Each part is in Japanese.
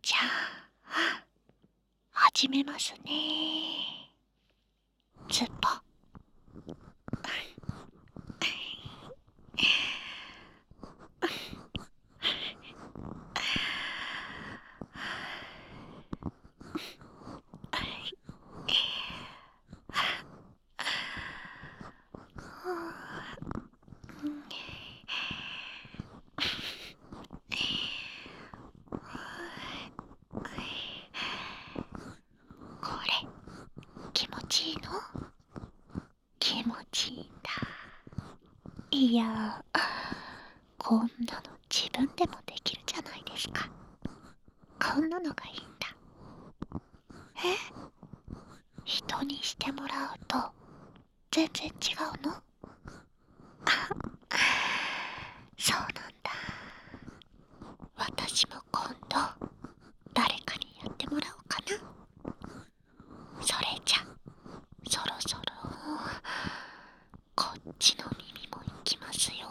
じゃあ始めますね。ズポ。これ気持ちいいの？気持ちいいんだ。いやこんなの自分でもできるじゃないですか。こんなのがいいんだ。人にしてもらうと全然違うの？そうなんだ。私も今度誰かにやってもらおうかな。それじゃそろそろこっちの耳もいきますよ。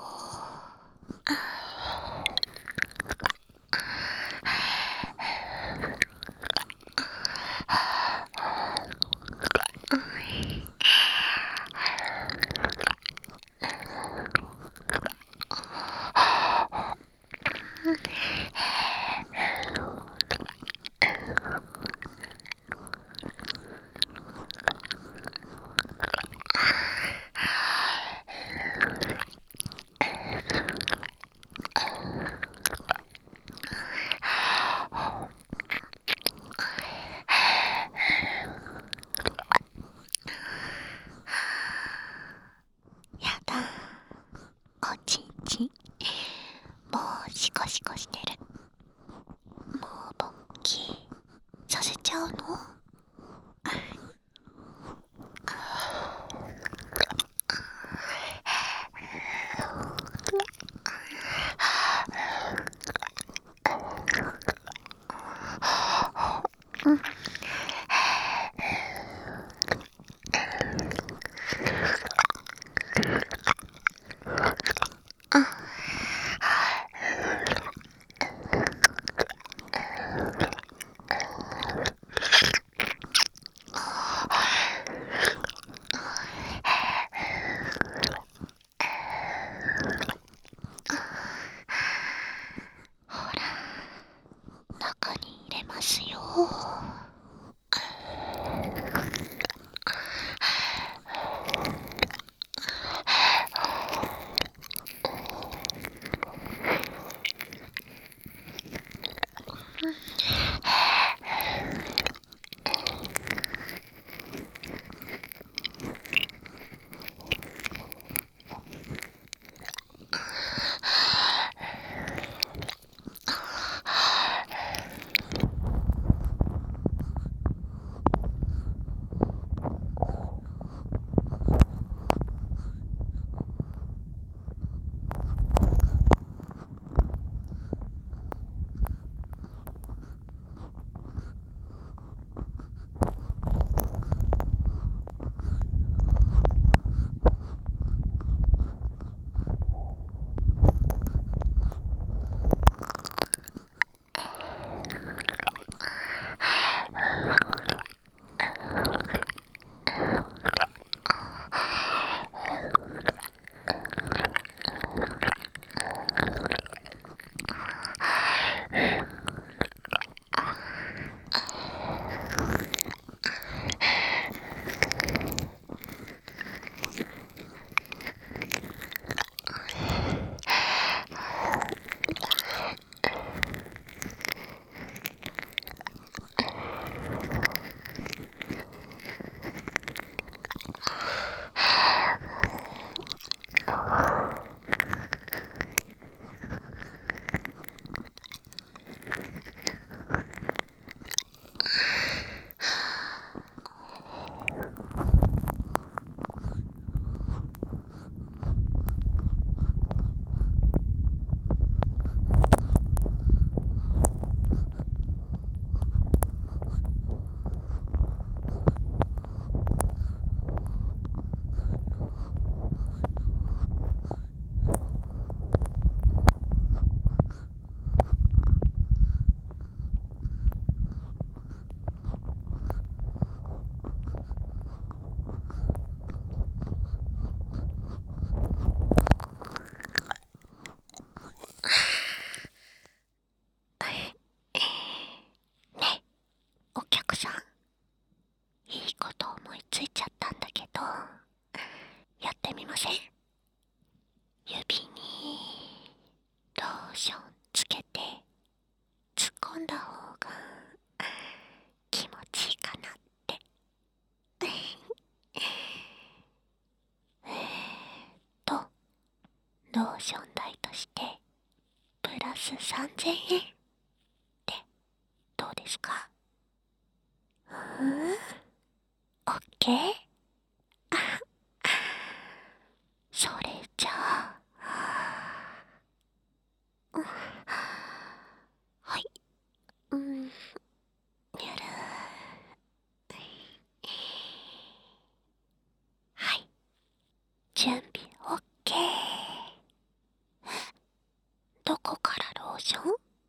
やだ、おちんちんもうシコシコしてる。もう勃起させちゃうの？ほら、中に入れますよ。 せん？指にローションつけて突っ込んだ方が気持ちいいかなってローション代としてプラス3000円ってどうですか？オッケー？それじゃあ、はい、ゆるはい、準備オッケー。どこからローション？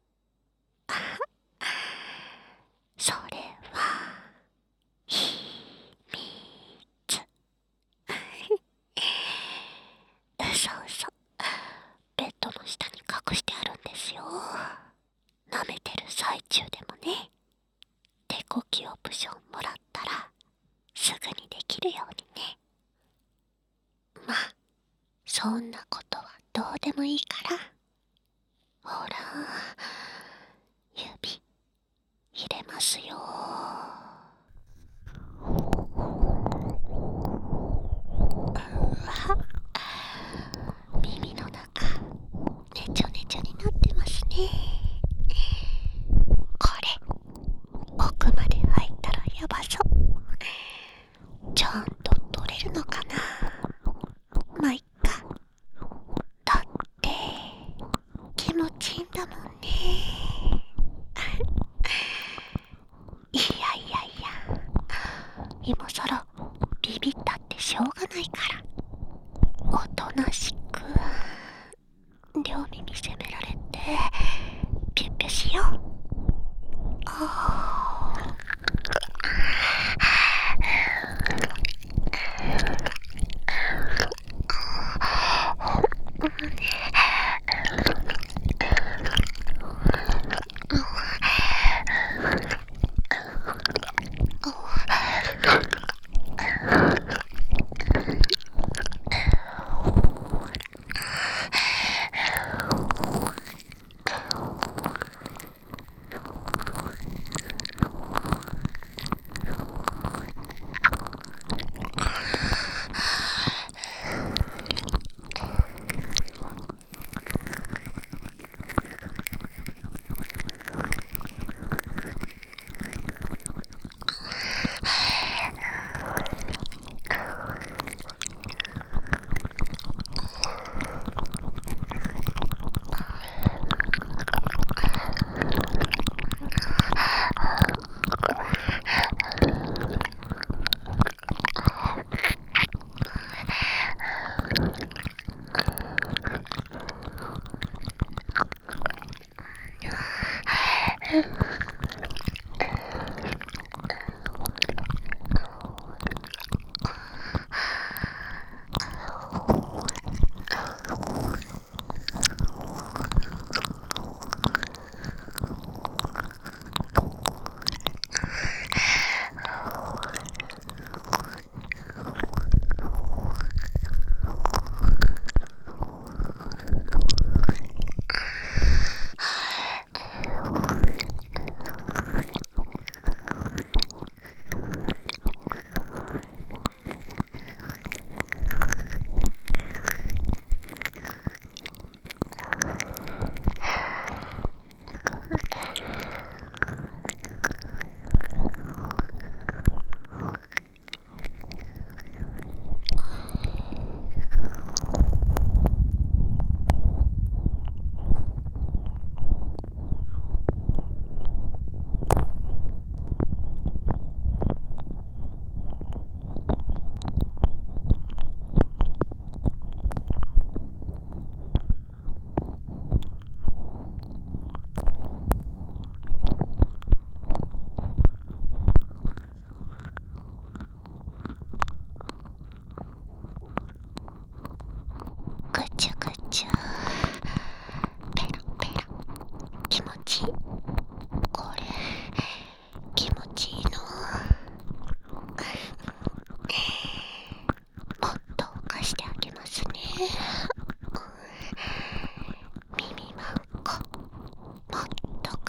それは秘密。嘘嘘、ベッドの下に隠してあるんですよ。舐めてる最中でもね、手こきオプションもらったらすぐにできるようにね。まあそんなことはどうでもいいから、ほら指入れますよ。耳の中ねちょねちょになってますね。これ奥まで入ったらやばそう。ちゃんと取れるのかな。まあいっか、だって気持ちいいんだもんね。いやいやいや、今さらビビったってしょうがないから、おとなしく両耳責められてピュッピュしよう。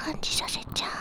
感じさせちゃう。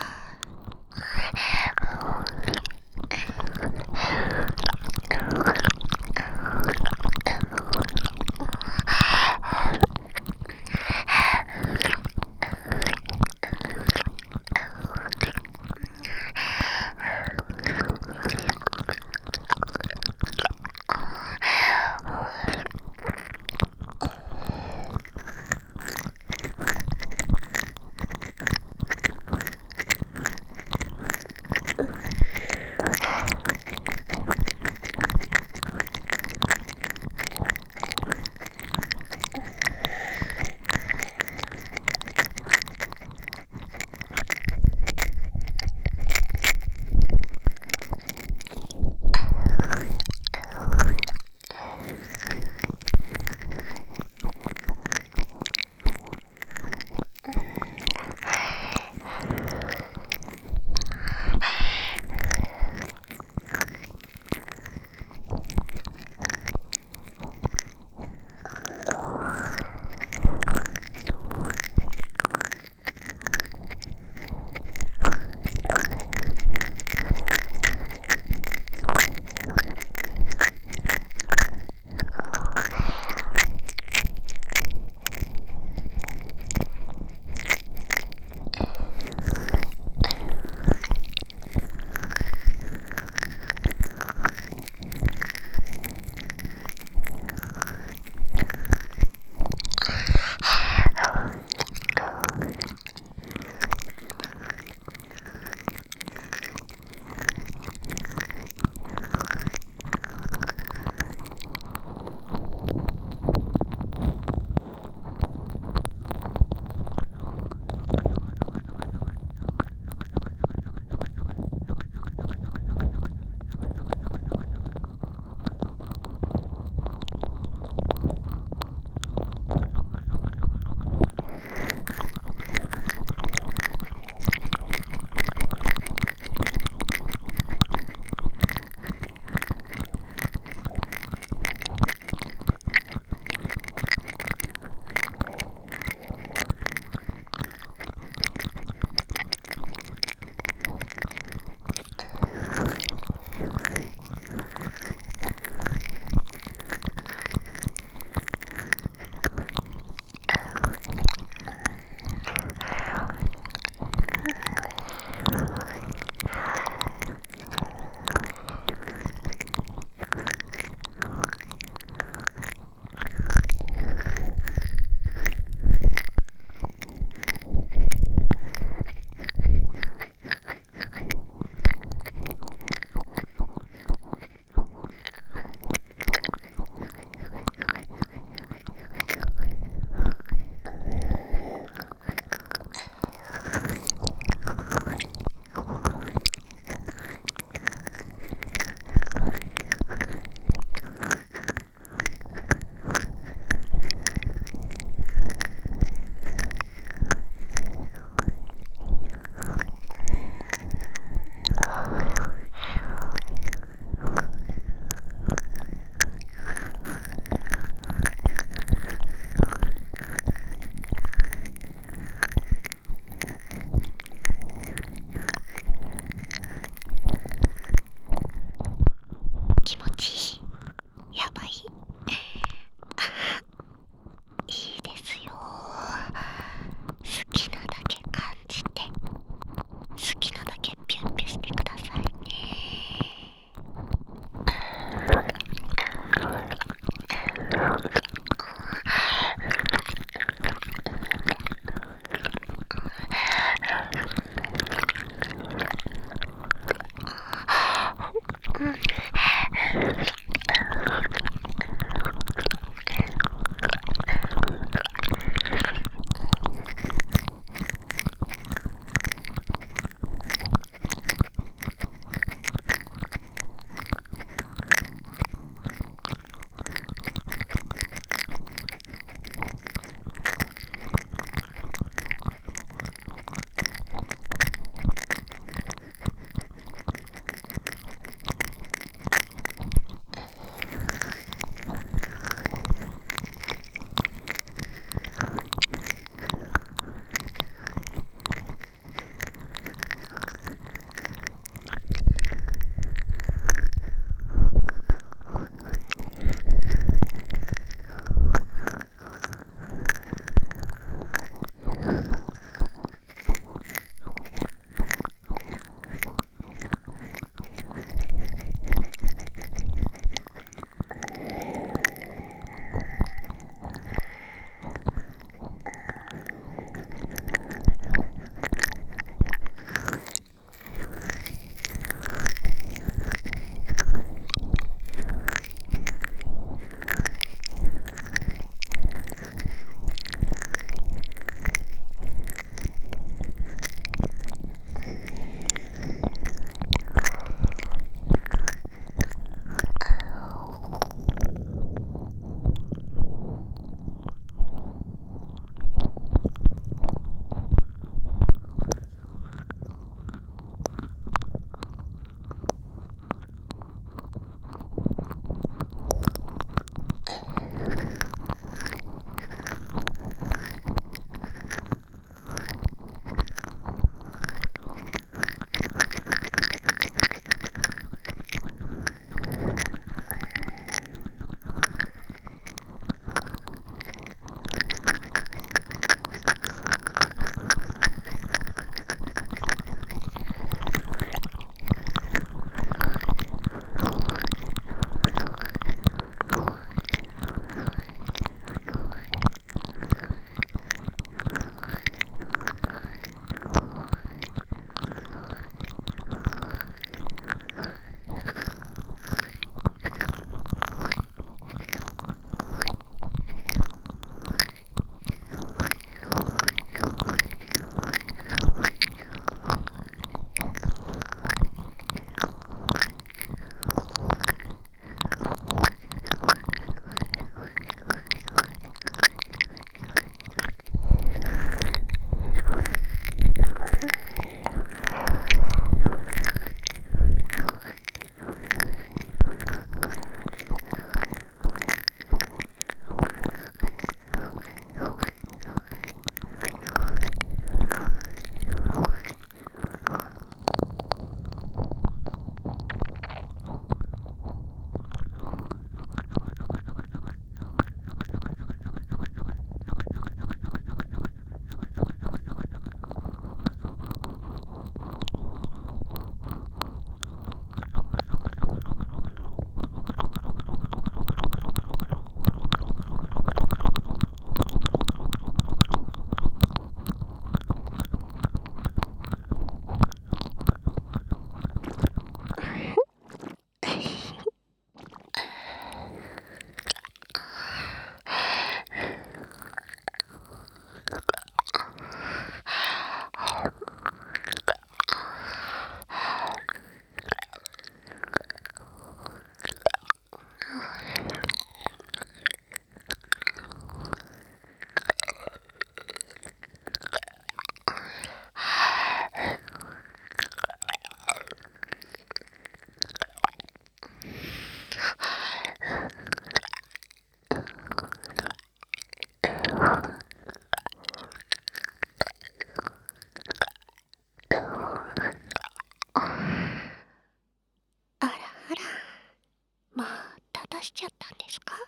ちゃったんですか？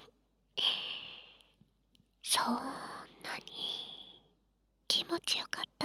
そんなに気持ちよかっ